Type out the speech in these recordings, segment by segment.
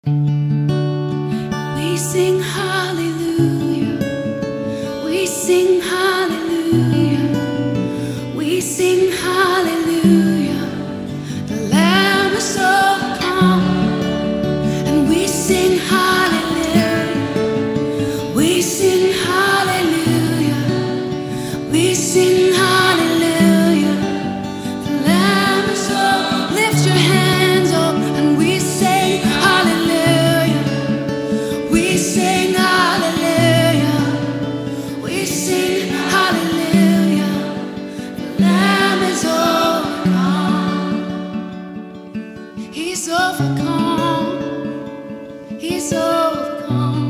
We sing hallelujah. We sing hallelujah. We sing hallelujah. The Lamb is overcome. And we sing hallelujah. We sing hallelujah. We sing hallelujah. The Lamb is overcome. Lift your hands up and we sing hallelujah. We sing hallelujah. We sing hallelujah. The Lamb is overcome. He's overcome. He's overcome.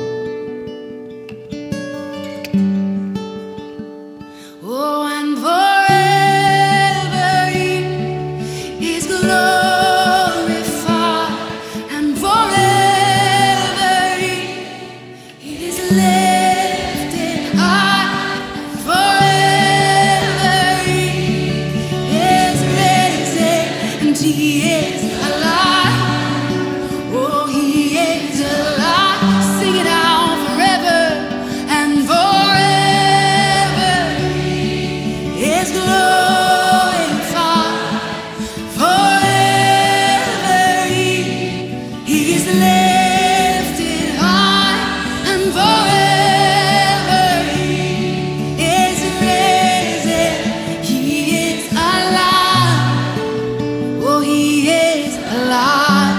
Oh, and forever He is glorified, and forever He is lifted high, and forever He is risen, and He is alive. Oh, He is alive. Sing it out forever and forever is glorified. Forever He is lifted high, and forever He is risen. He is alive. Oh, He is alive.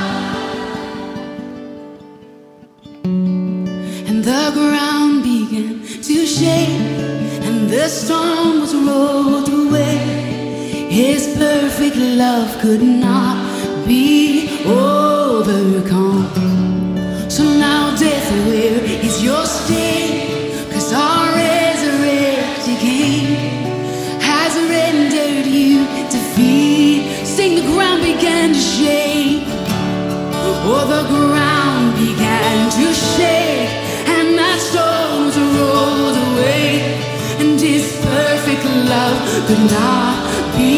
And the ground began to shake, and the storm was rolled away. His perfect love could not be overcome. So now, death, where is your sting? 'Cause our resurrected King has rendered you defeat. Sing, the ground began to shake. Oh, the ground began to shake, and that stone was rolled away, and His perfect love could not be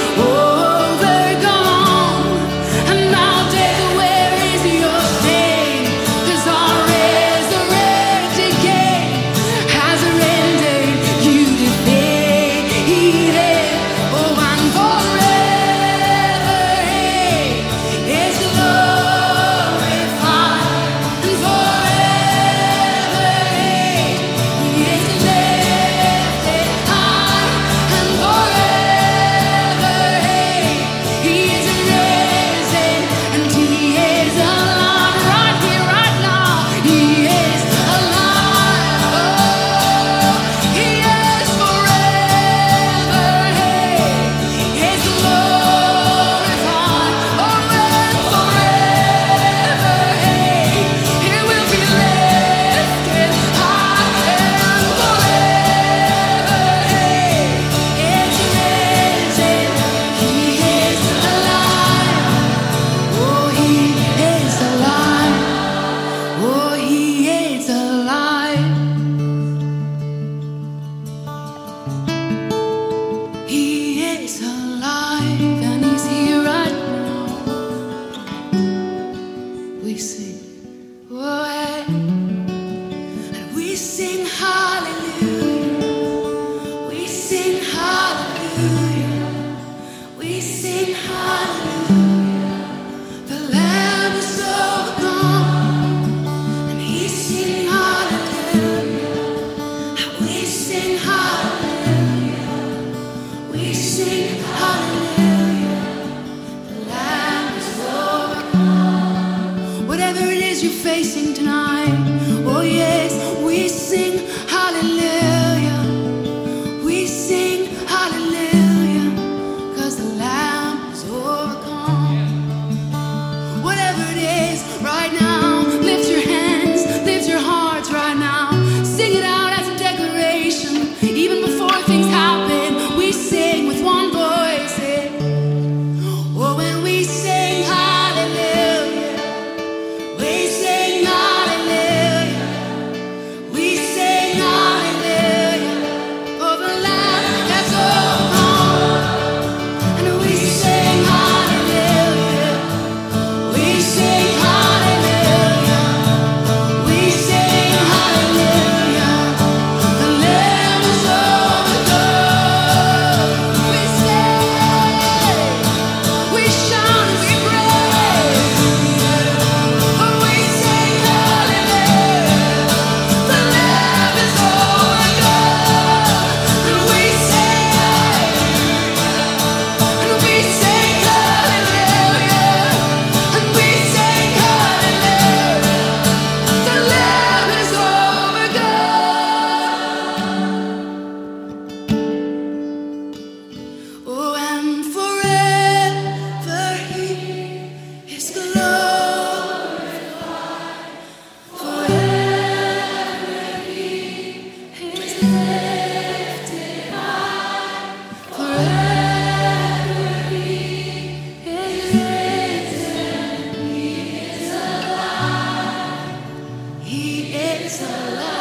overcome. And now, death, where is your sting? 'Cause our resurrected King has rendered you defeated. Oh, and forever He is glorified, and forever He is lifted high, and forever He is risen, and He is alive. Right here, right now, He is alive. Oh, He is forever. He is glorified. Oh, and forever He will be lifted high, and forever He is risen. He is alive. Oh, He is alive. Oh, He is alive. He is alive, and He's here right now. We sing, oh, and we sing hallelujah. We sing hallelujah. We sing hallelujah. The Lamb is overcome, and He sing hallelujah. We sing hallelujah. We sing hallelujah. The Lamb is overcome. Whatever it is you're facing tonight, oh yes, we sing hallelujah. We sing hallelujah, 'cause the Lamb is overcome. Whatever it is right now, lift your hands, lift your hearts right now. Sing it out as a declaration. Even before things happen, we sing with one voice. Oh, when we sing hallelujah, we sing hallelujah. We sing hallelujah. He is alive.